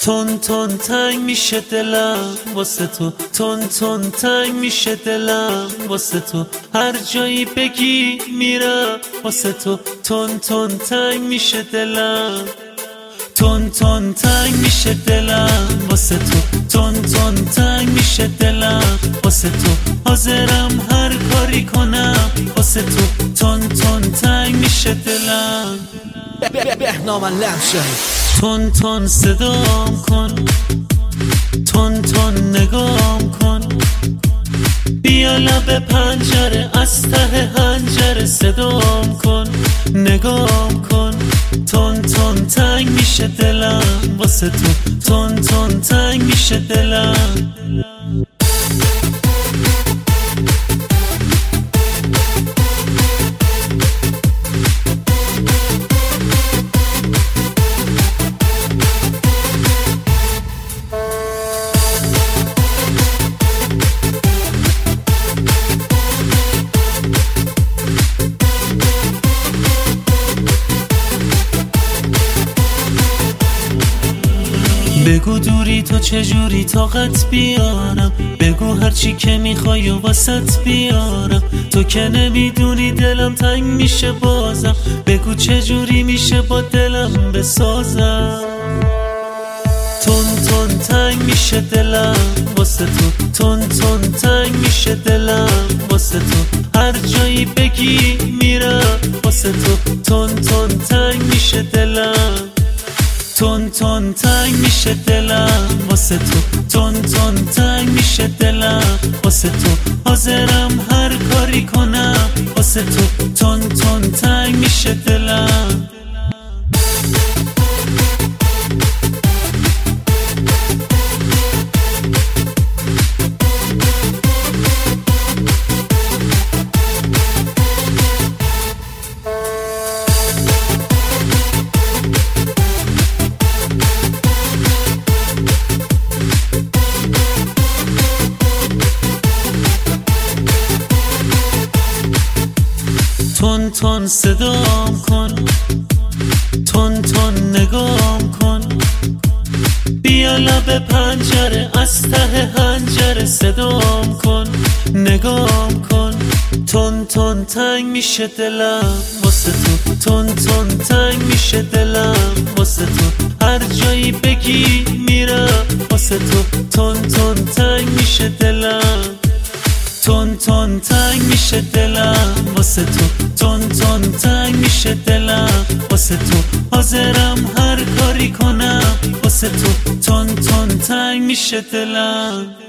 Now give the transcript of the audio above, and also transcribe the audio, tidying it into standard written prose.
تون تون تنگ میشه دلم واسه تو، تون تون تنگ میشه دلم واسه تو، هر جایی بگی میرم واسه تو، تون تون تنگ میشه دلم، تون تون تنگ میشه دلم واسه تو، تون تون تنگ میشه دلم واسه تو، حاضرم هر کاری کنم واسه تو، تون تون تنگ میشه دلم. بهنام لمشهی تون تون صدام کن، تون تون نگام کن، بیا لب پنجره از ته حنجره صدام کن، نگام کن، تون تون تنگ میشه دلم واسه تو، تون تون تنگ میشه دلم. بگو دوری تو چجوری طاقت بیارم، بگو هرچی که میخوای و واسط بیارم، تو که نمیدونی دلم تنگ میشه بازم، بگو چجوری میشه با دلم بسازم. تون تون تنگ میشه دلم واسه تو، تون تون تنگ میشه دلم واسه تو، هر جایی بگی میرم واسه تو، تون تون تنگ میشه دلم، تون تون تنگ میشه دلم واسه تو، تون تون تنگ میشه دلم واسه تو، حاضرم هر کاری کنم واسه تو، تون تون تنگ میشه دلم. تون تون صدام کن، تون تون نگام کن، بیا لب پنجره از ته حنجره صدام کن، نگام کن، تون تون تنگ میشه دلم واسه تو، تون تون تنگ میشه دلم واسه تو، هر جایی بگی میرم واسه تو، تون تون تنگ میشه دلم، تون تون تنگ میشه دلم واسه تو، تون تون تنگ میشه دلم واسه تو، حاضرم هر کاری کنم واسه تو، تون تون تنگ میشه دلم.